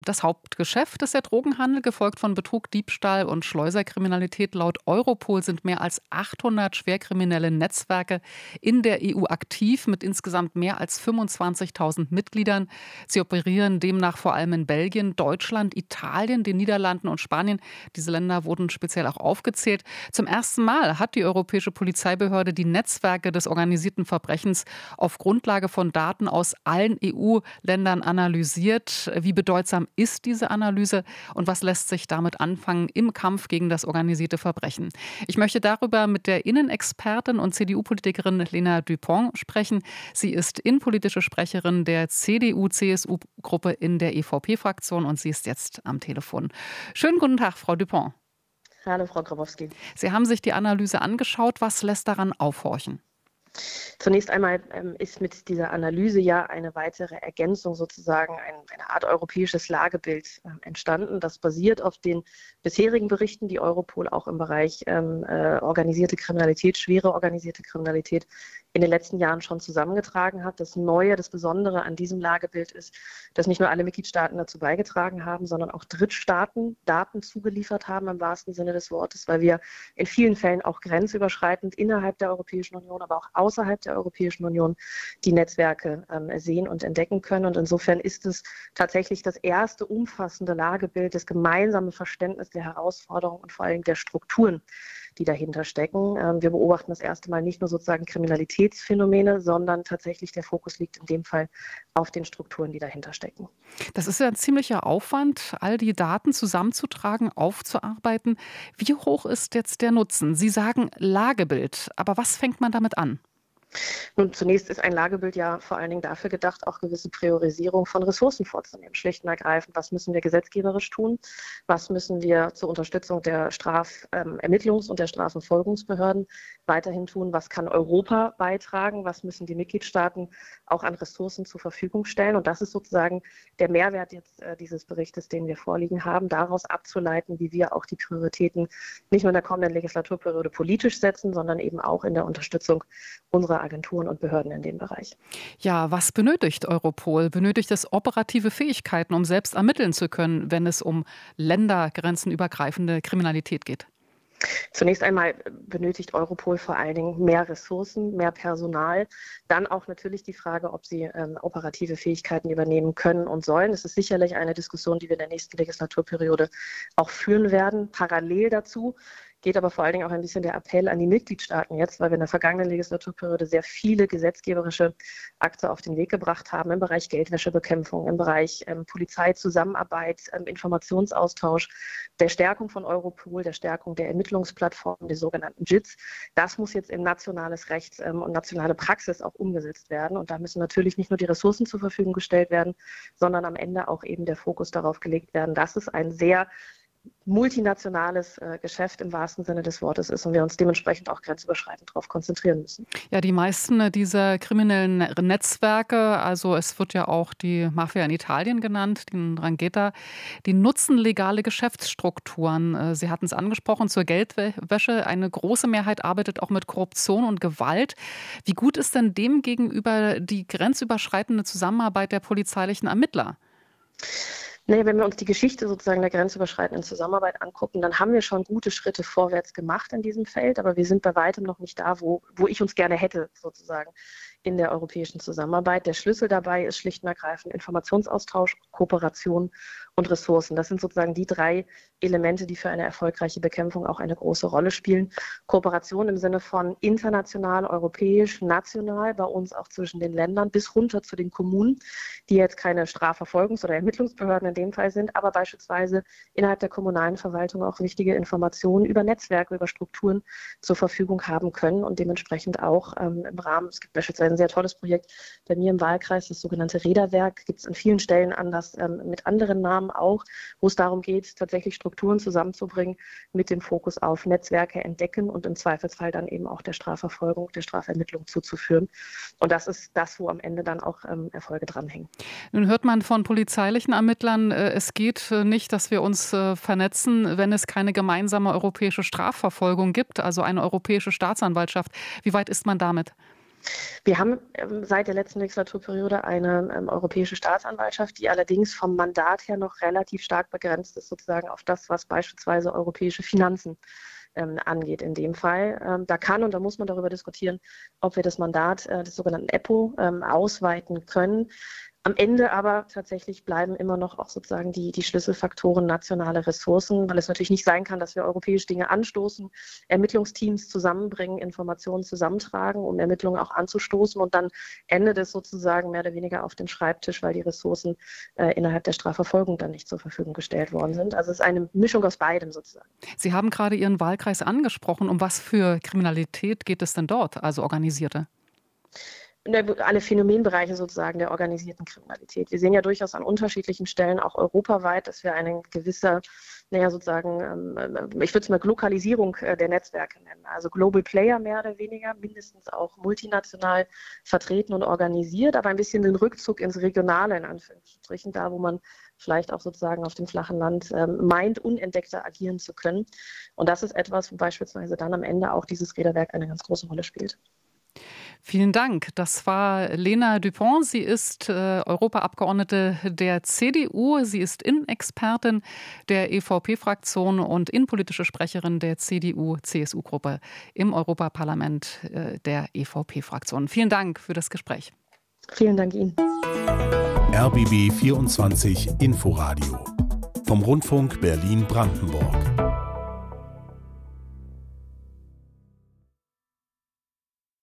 Das Hauptgeschäft ist der Drogenhandel, gefolgt von Betrug, Diebstahl und Schleuserkriminalität. Laut Europol sind mehr als 800 schwerkriminelle Netzwerke in der EU aktiv, mit insgesamt mehr als 25.000 Mitgliedern. Sie operieren demnach vor allem in Belgien, Deutschland, Italien, den Niederlanden und Spanien. Diese Länder wurden speziell auch aufgezählt. Zum ersten Mal hat die Europäische Polizeibehörde die Netzwerke des organisierten Verbrechens auf Grundlage von Daten aus allen EU-Ländern analysiert. Wie bedeutsam ist diese Analyse und was lässt sich damit anfangen im Kampf gegen das organisierte Verbrechen? Ich möchte darüber mit der Innenexpertin und CDU-Politikerin Lena Dupont sprechen. Sie ist innenpolitische Sprecherin der CDU-CSU-Gruppe in der EVP-Fraktion und sie ist jetzt am Telefon. Schönen guten Tag, Frau Dupont. Hallo, Frau Grabowski. Sie haben sich die Analyse angeschaut. Was lässt daran aufhorchen? Zunächst einmal ist mit dieser Analyse ja eine weitere Ergänzung, sozusagen eine Art europäisches Lagebild entstanden. Das basiert auf den bisherigen Berichten, die Europol auch im Bereich organisierte Kriminalität, schwere organisierte Kriminalität in den letzten Jahren schon zusammengetragen hat. Das Neue, das Besondere an diesem Lagebild ist, dass nicht nur alle Mitgliedstaaten dazu beigetragen haben, sondern auch Drittstaaten Daten zugeliefert haben im wahrsten Sinne des Wortes, weil wir in vielen Fällen auch grenzüberschreitend innerhalb der Europäischen Union, aber auch außerhalb der Europäischen Union die Netzwerke sehen und entdecken können. Und insofern ist es tatsächlich das erste umfassende Lagebild, das gemeinsame Verständnis der Herausforderungen und vor allem der Strukturen, die dahinter stecken. Wir beobachten das erste Mal nicht nur sozusagen Kriminalitätsphänomene, sondern tatsächlich der Fokus liegt in dem Fall auf den Strukturen, die dahinter stecken. Das ist ja ein ziemlicher Aufwand, all die Daten zusammenzutragen, aufzuarbeiten. Wie hoch ist jetzt der Nutzen? Sie sagen Lagebild, aber was fängt man damit an? Nun, zunächst ist ein Lagebild ja vor allen Dingen dafür gedacht, auch gewisse Priorisierung von Ressourcen vorzunehmen. Schlicht und ergreifend, was müssen wir gesetzgeberisch tun? Was müssen wir zur Unterstützung der Strafermittlungs- und der Strafverfolgungsbehörden weiterhin tun? Was kann Europa beitragen? Was müssen die Mitgliedstaaten auch an Ressourcen zur Verfügung stellen? Und das ist sozusagen der Mehrwert jetzt dieses Berichtes, den wir vorliegen haben, daraus abzuleiten, wie wir auch die Prioritäten nicht nur in der kommenden Legislaturperiode politisch setzen, sondern eben auch in der Unterstützung unserer Agenturen und Behörden in dem Bereich. Ja, was benötigt Europol? Benötigt es operative Fähigkeiten, um selbst ermitteln zu können, wenn es um ländergrenzenübergreifende Kriminalität geht? Zunächst einmal benötigt Europol vor allen Dingen mehr Ressourcen, mehr Personal. Dann auch natürlich die Frage, ob sie operative Fähigkeiten übernehmen können und sollen. Es ist sicherlich eine Diskussion, die wir in der nächsten Legislaturperiode auch führen werden. Parallel dazu geht aber vor allen Dingen auch ein bisschen der Appell an die Mitgliedstaaten jetzt, weil wir in der vergangenen Legislaturperiode sehr viele gesetzgeberische Akte auf den Weg gebracht haben im Bereich Geldwäschebekämpfung, im Bereich Polizeizusammenarbeit, Informationsaustausch, der Stärkung von Europol, der Stärkung der Ermittlungsplattformen, der sogenannten JITs. Das muss jetzt in nationales Recht und nationale Praxis auch umgesetzt werden. Und da müssen natürlich nicht nur die Ressourcen zur Verfügung gestellt werden, sondern am Ende auch eben der Fokus darauf gelegt werden, dass es ein sehr multinationales Geschäft im wahrsten Sinne des Wortes ist und wir uns dementsprechend auch grenzüberschreitend darauf konzentrieren müssen. Ja, die meisten dieser kriminellen Netzwerke, also es wird ja auch die Mafia in Italien genannt, den 'Ndrangheta, die nutzen legale Geschäftsstrukturen. Sie hatten es angesprochen, zur Geldwäsche. Eine große Mehrheit arbeitet auch mit Korruption und Gewalt. Wie gut ist denn dem gegenüber die grenzüberschreitende Zusammenarbeit der polizeilichen Ermittler? Nee, wenn wir uns die Geschichte sozusagen der grenzüberschreitenden Zusammenarbeit angucken, dann haben wir schon gute Schritte vorwärts gemacht in diesem Feld, aber wir sind bei weitem noch nicht da, wo ich uns gerne hätte, sozusagen, in der europäischen Zusammenarbeit. Der Schlüssel dabei ist schlicht und ergreifend Informationsaustausch, Kooperation und Ressourcen. Das sind sozusagen die drei Elemente, die für eine erfolgreiche Bekämpfung auch eine große Rolle spielen. Kooperation im Sinne von international, europäisch, national, bei uns auch zwischen den Ländern bis runter zu den Kommunen, die jetzt keine Strafverfolgungs- oder Ermittlungsbehörden in dem Fall sind, aber beispielsweise innerhalb der kommunalen Verwaltung auch wichtige Informationen über Netzwerke, über Strukturen zur Verfügung haben können und dementsprechend auch im Rahmen, es gibt beispielsweise ein sehr tolles Projekt bei mir im Wahlkreis, das sogenannte Räderwerk, gibt es an vielen Stellen anders mit anderen Namen auch, wo es darum geht, tatsächlich Strukturen zusammenzubringen mit dem Fokus auf Netzwerke entdecken und im Zweifelsfall dann eben auch der Strafverfolgung, der Strafermittlung zuzuführen. Und das ist das, wo am Ende dann auch Erfolge dranhängen. Nun hört man von polizeilichen Ermittlern, es geht nicht, dass wir uns vernetzen, wenn es keine gemeinsame europäische Strafverfolgung gibt, also eine europäische Staatsanwaltschaft. Wie weit ist man damit? Wir haben seit der letzten Legislaturperiode eine europäische Staatsanwaltschaft, die allerdings vom Mandat her noch relativ stark begrenzt ist, sozusagen auf das, was beispielsweise europäische Finanzen angeht in dem Fall. Da kann und da muss man darüber diskutieren, ob wir das Mandat des sogenannten EPPO ausweiten können. Am Ende aber tatsächlich bleiben immer noch auch sozusagen die Schlüsselfaktoren nationale Ressourcen, weil es natürlich nicht sein kann, dass wir europäisch Dinge anstoßen, Ermittlungsteams zusammenbringen, Informationen zusammentragen, um Ermittlungen auch anzustoßen und dann endet es sozusagen mehr oder weniger auf dem Schreibtisch, weil die Ressourcen innerhalb der Strafverfolgung dann nicht zur Verfügung gestellt worden sind. Also es ist eine Mischung aus beidem sozusagen. Sie haben gerade Ihren Wahlkreis angesprochen. Um was für Kriminalität geht es denn dort, also organisierte? Alle Phänomenbereiche sozusagen der organisierten Kriminalität. Wir sehen ja durchaus an unterschiedlichen Stellen, auch europaweit, dass wir eine gewisse, sozusagen, ich würde es mal Glokalisierung der Netzwerke nennen. Also Global Player mehr oder weniger, mindestens auch multinational vertreten und organisiert, aber ein bisschen den Rückzug ins Regionale in Anführungsstrichen, da wo man vielleicht auch sozusagen auf dem flachen Land meint, unentdeckter agieren zu können. Und das ist etwas, wo beispielsweise dann am Ende auch dieses Räderwerk eine ganz große Rolle spielt. Vielen Dank. Das war Lena Dupont. Sie ist Europaabgeordnete der CDU. Sie ist Innenexpertin der EVP-Fraktion und innenpolitische Sprecherin der CDU-CSU-Gruppe im Europaparlament der EVP-Fraktion. Vielen Dank für das Gespräch. Vielen Dank Ihnen. RBB 24 Inforadio vom Rundfunk Berlin-Brandenburg.